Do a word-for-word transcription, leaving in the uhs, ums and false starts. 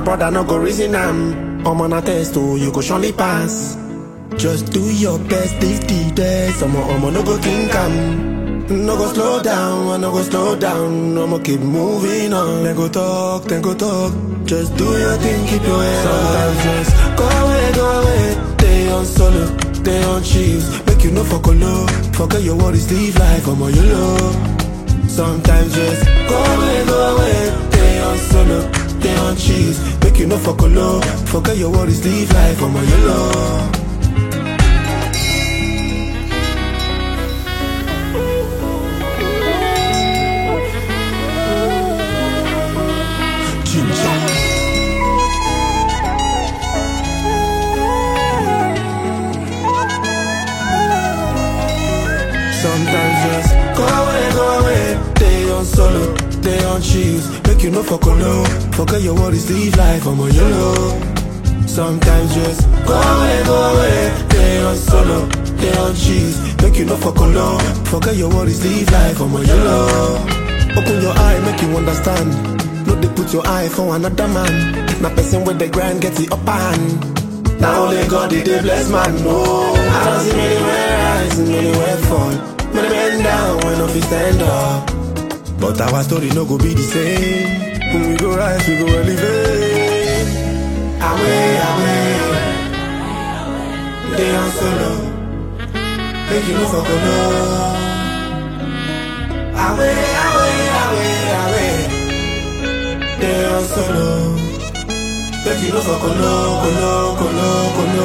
brother no go reason am. I'm on a test, oh, you go surely pass. Just do your best, if the day. Some I'ma no go think am. No go slow down, no go slow down. I'ma keep moving on. Then go talk, then go talk. Just do your thing, keep your head up. Sometimes just go away, go away. Stay on solo, stay on chill. Make you no fuck low. Forget your worries, live life, I'm on your low. Sometimes just go away, go away. Stay on solo, stay on chill. Make you no fuck low. Forget your worries, live life, I'm on your low. Sometimes just go away, go away. Stay on solo, stay on chill. Make you no fuck low. Forget your worries, live life, I'm on your low. Sometimes just go away, go away. Stay on solo, stay on chill. Make you no fuck low. Forget your worries, live life, I'm on your low. Open your eye, make you understand. No, they put your eye for another man. Now person with the grind get the upper hand. Now only God did they bless man, no. I don't see many where rise and many where fall. Many men down when no fit stand up. But our story no go be the same. When we go rise, we go elevate. Away, away. They on solo. Make you no fuck alone. Away, away, away, away. They on solo. Make you no fuck alone, alone, alone, alone.